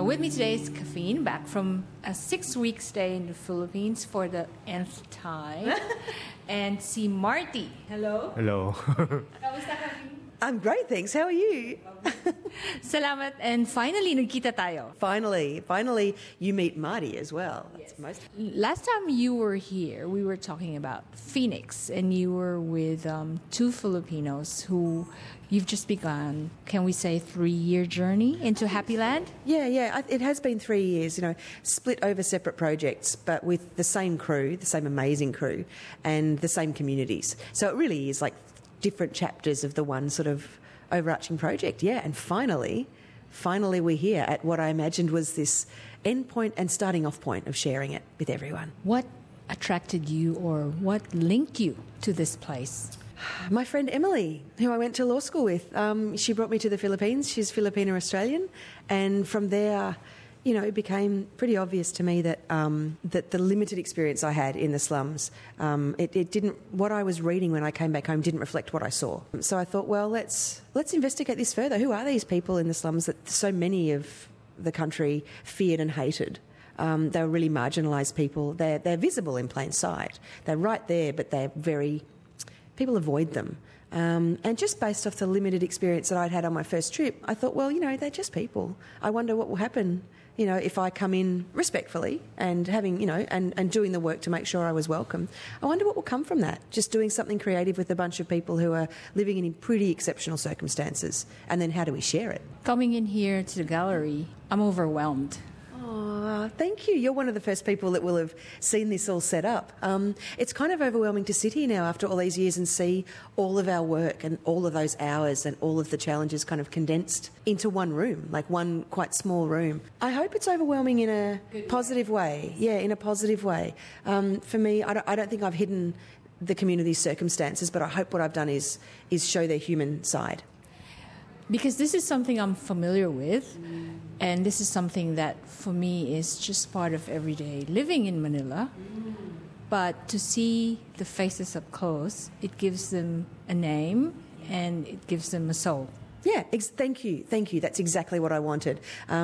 So with me today is Caffeine, back from a 6-week stay in the Philippines for the nth time. And si Marty. Hello. Hello. Kamusta, Caffeine? I'm great, thanks. How are you? Salamat. And finally, nagkita tayo. Finally, you meet Marty as well. That's Last time you were here, we were talking about Phoenix, and you were with 2 Filipinos who you've just begun, can we say, 3-year journey into Happy Land? Yeah. It has been 3 years, split over separate projects, but with the same crew, the same amazing crew, and the same communities. So it really is like different chapters of the one sort of overarching project. Yeah, and finally we're here at what I imagined was this end point and starting off point of sharing it with everyone. What attracted you, or what linked you to this place? My friend Emily, who I went to law school with, she brought me to the Philippines. She's Filipino-Australian, and from there, it became pretty obvious to me that that the limited experience I had in the slums, it didn't. What I was reading when I came back home didn't reflect what I saw. So I thought, well, let's investigate this further. Who are these people in the slums that so many of the country feared and hated? They were really marginalised people. They're visible in plain sight. They're right there, but people avoid them. And just based off the limited experience that I'd had on my first trip, I thought, well, they're just people. I wonder what will happen, if I come in respectfully and having, and doing the work to make sure I was welcome. I wonder what will come from that. Just doing something creative with a bunch of people who are living in pretty exceptional circumstances. And then how do we share it? Coming in here to the gallery, I'm overwhelmed. Oh, thank you. You're one of the first people that will have seen this all set up. It's kind of overwhelming to sit here now after all these years and see all of our work and all of those hours and all of the challenges kind of condensed into one room, like one quite small room. I hope it's overwhelming in a positive way. Yeah, in a positive way. For me, I don't think I've hidden the community's circumstances, but I hope what I've done is show their human side. Because this is something I'm familiar with, and this is something that for me is just part of everyday living in Manila. But to see the faces up close, it gives them a name and it gives them a soul. Yeah, thank you. That's exactly what I wanted.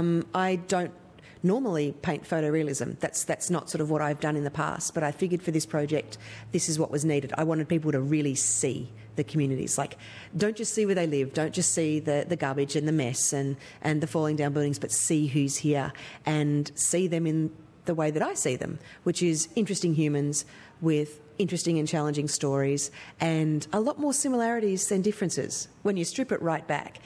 I don't normally paint photorealism. That's not sort of what I've done in the past, but I figured for this project, this is what was needed. I wanted people to really see the communities. Like, don't just see where they live, don't just see the garbage and the mess and the falling down buildings, but see who's here and see them in the way that I see them, which is interesting humans with interesting and challenging stories and a lot more similarities than differences. When you strip it right back,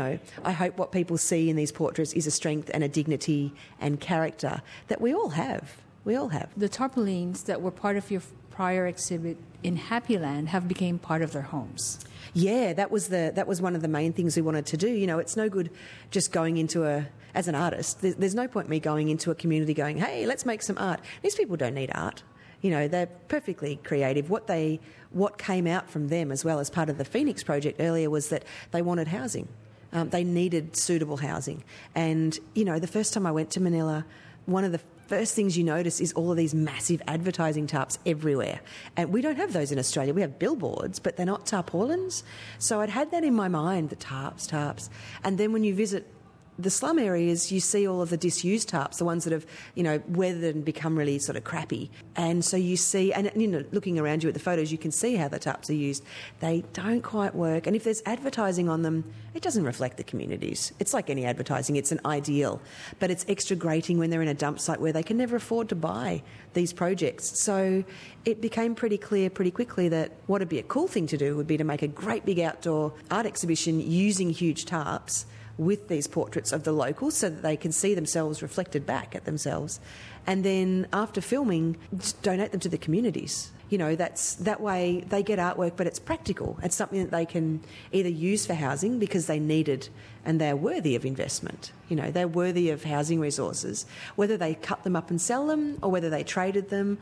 I hope what people see in these portraits is a strength and a dignity and character that we all have. The tarpaulins that were part of your prior exhibit in Happy Land have become part of their homes. Yeah, that was one of the main things we wanted to do. It's no good just going into as an artist, there's no point me going into a community going, hey, let's make some art. These people don't need art. They're perfectly creative. What came out from them as well as part of the Phoenix project earlier was that they wanted housing. They needed suitable housing. And, the first time I went to Manila, one of the first things you notice is all of these massive advertising tarps everywhere. And we don't have those in Australia. We have billboards, but they're not tarpaulins. So I'd had that in my mind, the tarps. And then when you visit the slum areas, you see all of the disused tarps, the ones that have, weathered and become really sort of crappy. And so you see, and, looking around you at the photos, you can see how the tarps are used. They don't quite work. And if there's advertising on them, it doesn't reflect the communities. It's like any advertising. It's an ideal. But it's extra grating when they're in a dump site where they can never afford to buy these projects. So it became pretty clear pretty quickly that what would be a cool thing to do would be to make a great big outdoor art exhibition using huge tarps with these portraits of the locals so that they can see themselves reflected back at themselves. And then after filming, just donate them to the communities. That way they get artwork, but it's practical. It's something that they can either use for housing because they need it and they're worthy of investment. They're worthy of housing resources, whether they cut them up and sell them or whether they traded them.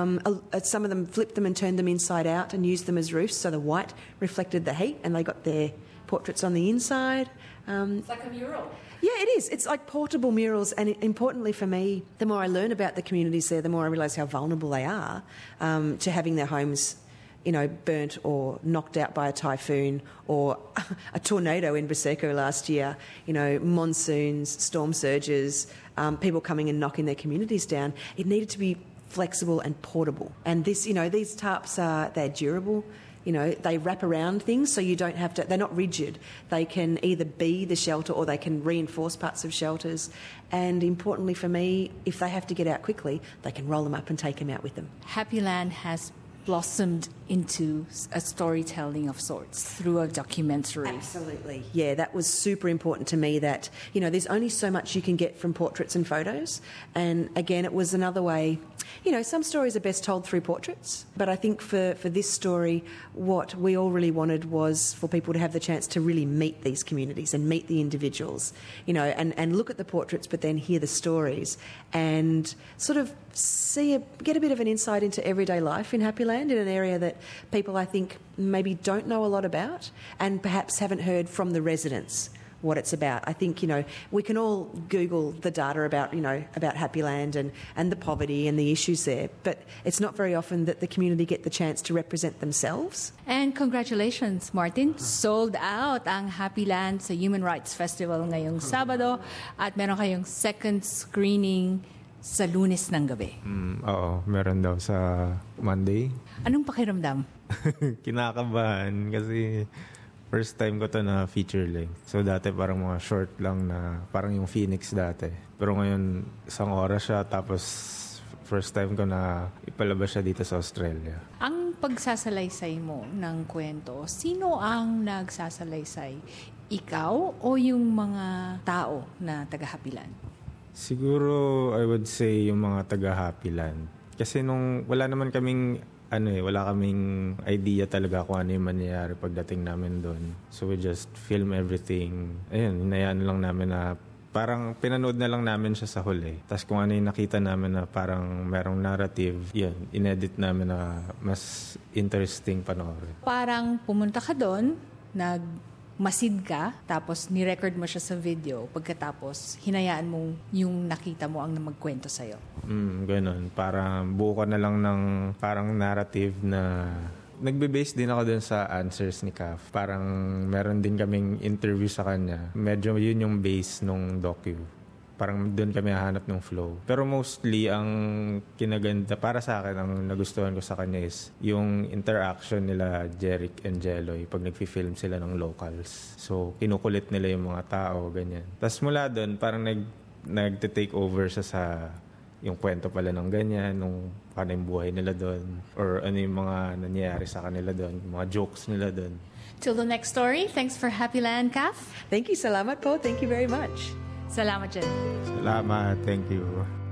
Some of them flipped them and turned them inside out and used them as roofs so the white reflected the heat and they got their portraits on the inside. It's like a mural. Yeah, it is. It's like portable murals, and importantly for me, the more I learn about the communities there, the more I realise how vulnerable they are to having their homes burnt or knocked out by a typhoon or a tornado in Prosecco last year, monsoons, storm surges, people coming and knocking their communities down. It needed to be flexible and portable. And this, these tarps they're durable. They wrap around things so you don't have to, they're not rigid. They can either be the shelter or they can reinforce parts of shelters. And importantly for me, if they have to get out quickly, they can roll them up and take them out with them. Happyland has blossomed into a storytelling of sorts through a documentary. Absolutely. Yeah, that was super important to me that, there's only so much you can get from portraits and photos. And again, it was another way, some stories are best told through portraits. But I think for this story, what we all really wanted was for people to have the chance to really meet these communities and meet the individuals, and look at the portraits but then hear the stories and sort of get a bit of an insight into everyday life in Happyland, in an area that people, I think, maybe don't know a lot about and perhaps haven't heard from the residents what it's about. I think, we can all Google the data about Happyland and the poverty and the issues there, but it's not very often that the community get the chance to represent themselves. And congratulations, Martin. Sold out ang Happyland sa Human Rights Festival ngayong Sabado at meron kayong second screening sa Lunes ng gabi. Oo, meron daw sa Monday. Anong pakiramdam? Kinakabahan kasi first time ko to na feature length. So dati parang mga short lang na parang yung Phoenix dati. Pero ngayon 1 oras siya tapos first time ko na ipalabas siya dito sa Australia. Ang pagsasalaysay mo ng kwento, sino ang nagsasalaysay? Ikaw o yung mga tao na taga-Happyland? Siguro, I would say yung mga taga-Happyland. Kasi wala naman kaming, wala kaming idea talaga kung ano yung mangyayari pagdating namin doon. So we just film everything. Ayun, hinayaan lang namin na parang pinanood na lang namin siya sa huli. Tapos kung ano yung nakita namin na parang merong narrative, yun, inedit namin na mas interesting panoorin. Parang pumunta ka doon, masid ka, tapos ni-record mo siya sa video, pagkatapos hinayaan mo yung nakita mo ang magkwento sa'yo. Ganun. Parang buo ka na lang ng parang narrative na nagbe-base din ako dun sa answers ni Kaf. Parang meron din kaming interview sa kanya. Medyo yun yung base nung docu. Parang doon kami hahanap ng flow. Pero mostly, ang kinaganda para sa akin, ang nagustuhan ko sa kanya is yung interaction nila Jeric and Jeloy pag nagfi-film sila ng locals. So, kinukulit nila yung mga tao, ganyan. Tapos mula doon, parang nag-take over siya sa yung kwento pala ng ganyan, nung paano yung buhay nila doon, or ano yung mga nangyayari sa kanila doon, yung mga jokes nila doon. Till the next story, thanks for Happyland, Kaf. Thank you. Salamat po. Thank you very much. Salamat, Jen. Salamat. Thank you.